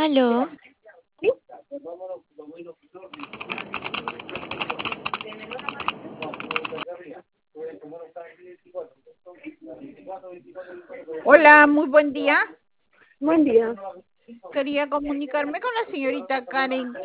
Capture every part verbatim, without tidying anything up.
Aló, ¿Sí? Hola, muy buen día. Buen día. Quería comunicarme con la señorita Karen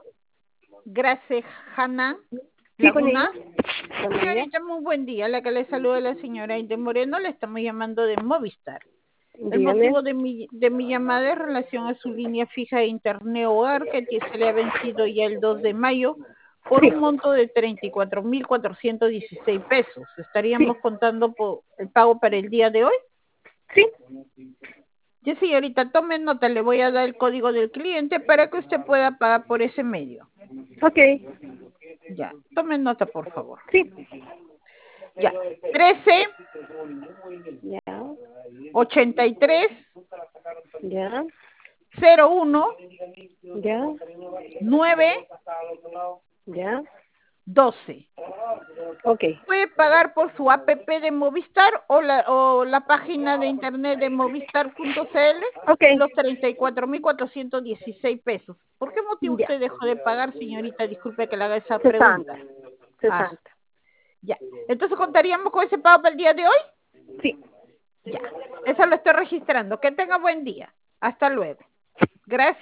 Gracejana ¿Sí con Laguna. ella? ¿Con ella? Señorita, muy buen día. La que le saluda la señora Aide Moreno, le estamos llamando de Movistar. El Dígame. motivo de mi, de mi llamada es en relación a su línea fija de internet hogar que se le ha vencido ya el dos de mayo por Sí. un monto de treinta y cuatro mil cuatrocientos dieciséis pesos. ¿Estaríamos Sí. contando por el pago para el día de hoy? Sí. Sí, señorita, tome nota, le voy a dar el código del cliente para que usted pueda pagar por ese medio. Ok. Ya, tome nota, por favor. Sí. Ya, trece, Ya. ochenta y tres, Ya. cero uno, Ya. nueve, Ya. doce. Ok. Puede pagar por su app de Movistar o la, o la página de internet de movistar punto cl Ok. los treinta y cuatro mil cuatrocientos dieciséis pesos. ¿Por qué motivo Ya. usted dejó de pagar, señorita? Disculpe que le haga esa Sesanta. pregunta. Ah, Sesanta. ya. Entonces, ¿contaríamos con ese pago para el día de hoy? Sí. Ya. Eso lo estoy registrando. Que tenga buen día. Hasta luego. Gracias.